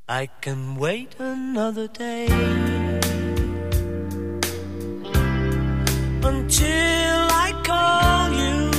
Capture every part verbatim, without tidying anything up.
I can wait another day until I call you.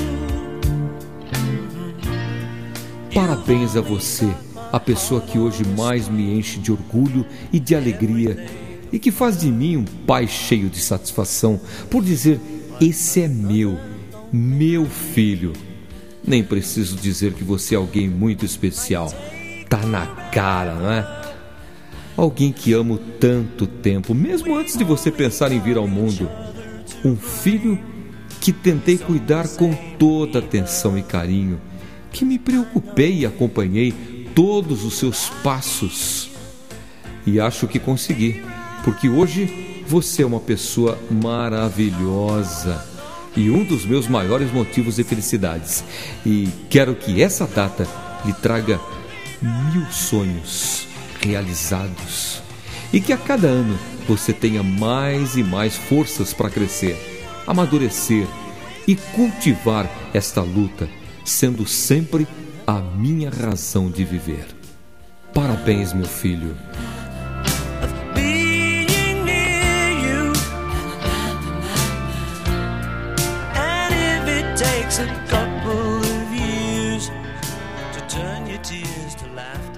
Parabéns a você, a pessoa que hoje mais me enche de orgulho e de alegria e que faz de mim um pai cheio de satisfação por dizer: esse é meu, meu filho. Nem preciso dizer que você é alguém muito especial. Tá na cara, não é? Alguém que amo tanto tempo, mesmo antes de você pensar em vir ao mundo. Um filho que tentei cuidar com toda atenção e carinho, que me preocupei e acompanhei todos os seus passos. E acho que consegui, porque hoje você é uma pessoa maravilhosa e um dos meus maiores motivos de felicidades. E quero que essa data lhe traga mil sonhos realizados e que a cada ano você tenha mais e mais forças para crescer, amadurecer e cultivar esta luta, sendo sempre a minha razão de viver. Parabéns, meu filho. Being near you, and if it takes a couple of years to turn your tears to laughter.